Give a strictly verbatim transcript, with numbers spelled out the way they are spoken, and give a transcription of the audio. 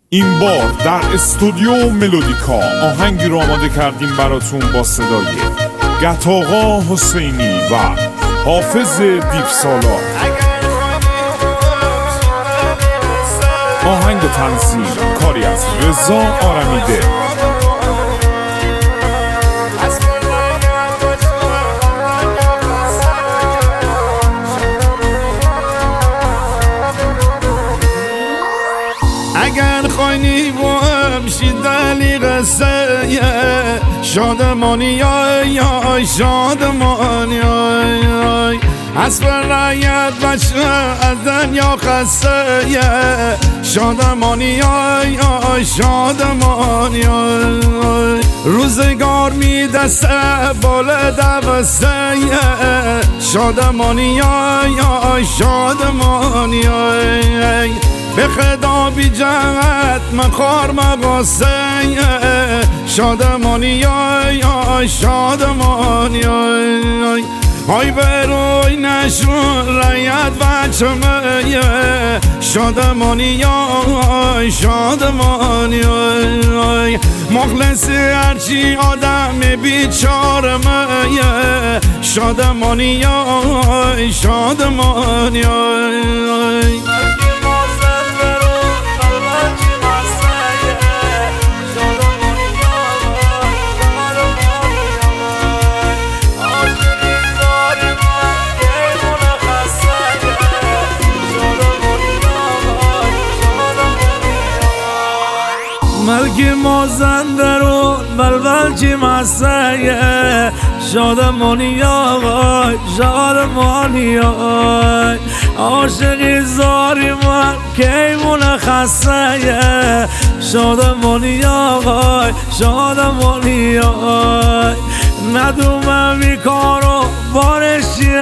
این بار در استودیو ملودیکا آهنگی رو آماده کردیم براتون با صدای گتاقا حسینی و حافظ دیوسالار. آهنگ و تنظیم کاری از رضا آرمیده. اگر خواینی و امشی دلی قصه شادمانی یا شادمانی از فرایت بچه از دنیا خسته شادمانی یا شادمانی روزگار می دسته بال دوسته شادمانی یا شادمانی به خدا بی جهت مخار مقاسه شادمانی یا شادمانی های بروی نشون ریت بچه میه شادمانی یا شادمانی مخلصی هرچی آدم بیچاره میه شادمانی یا شادمانی ملکی مازندرون بلبل چی مسیه شادمانی آقای شادمانی آقای عاشقی زاری من کیمون خسته شادمانی آقای شادمانی آقای ندومم بی کارو بارشی